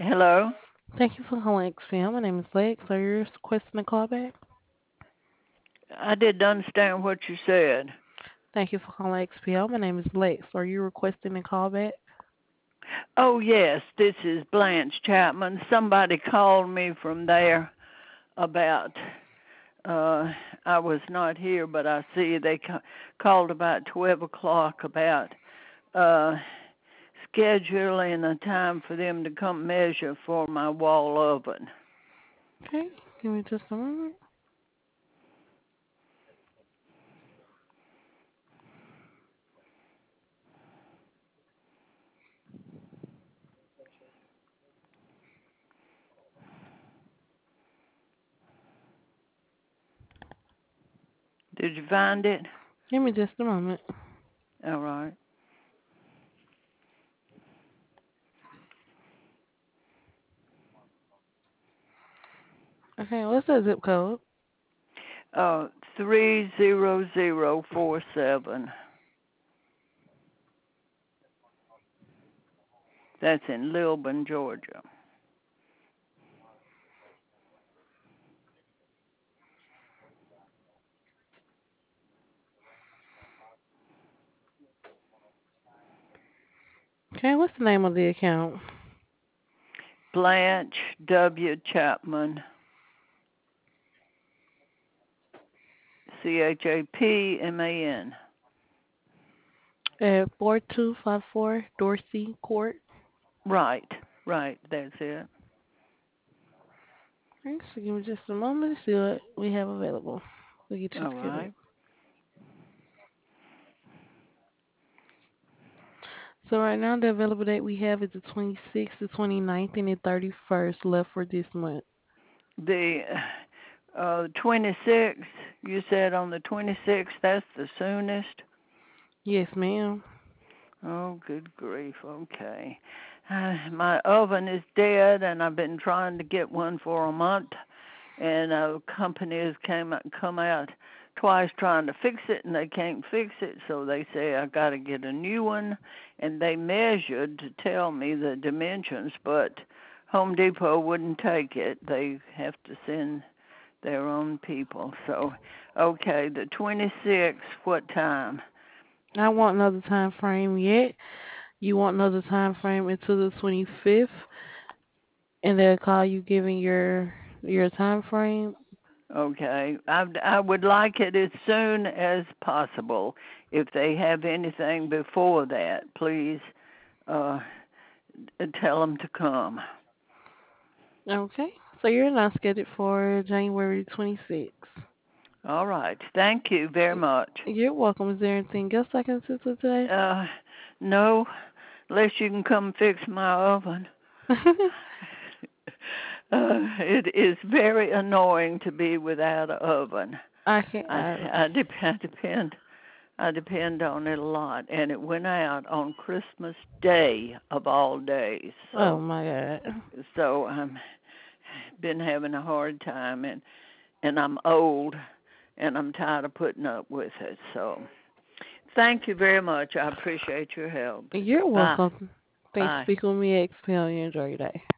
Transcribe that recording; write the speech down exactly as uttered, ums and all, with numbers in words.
Hello? Thank you for calling X P M. My name is Lex. Are you requesting a callback? I didn't understand what you said. Thank you for calling X P M. My name is Lex. Are you requesting a callback? Oh, yes, this is Blanche Chapman. Somebody called me from there about, uh, I was not here, but I see they ca- called about twelve o'clock about uh, scheduling a time for them to come measure for my wall oven. Okay, give me just a moment. Did you find it? Give me just a moment. All right. Okay, what's the zip code? Uh, three zero zero four seven. That's in Lilburn, Georgia. Okay, what's the name of the account? Blanche W. Chapman, C H A P M A N. At four two five four Dorsey Court. Right, right, that's it. Okay, so give me just a moment to see what we have available. We'll get you All scheduled. right. So right now the available date we have is the twenty-sixth, the twenty-ninth, and the thirty-first left for this month. The uh, twenty-sixth, you said on the twenty-sixth, that's the soonest? Yes, ma'am. Oh, good grief, okay. Uh, my oven is dead, and I've been trying to get one for a month, and uh, companies came out, come out twice trying to fix it, and they can't fix it, so they say I got to get a new one, and they measured to tell me the dimensions, but Home Depot wouldn't take it. They have to send their own people. So, okay, the twenty-sixth, what time? I want another time frame yet. You want another time frame until the twenty-fifth, and they'll call you giving your your time frame. Okay, I, I would like it as soon as possible. If they have anything before that, please uh, tell them to come. Okay, so you're not scheduled for January twenty-sixth. All right, thank you very much. You're welcome. Is there anything else I can assist with today? Uh, no, unless you can come fix my oven. Uh, it is very annoying to be without an oven. I can. I, I, I, dep- I depend I depend on it a lot, and it went out on Christmas Day of all days. oh So my God. so I'm been having a hard time, and and I'm old, and I'm tired of putting up with it. So thank you very much. I appreciate your help. You're Bye welcome. Thanks for bye. speaking with me, X P L. You enjoy your day.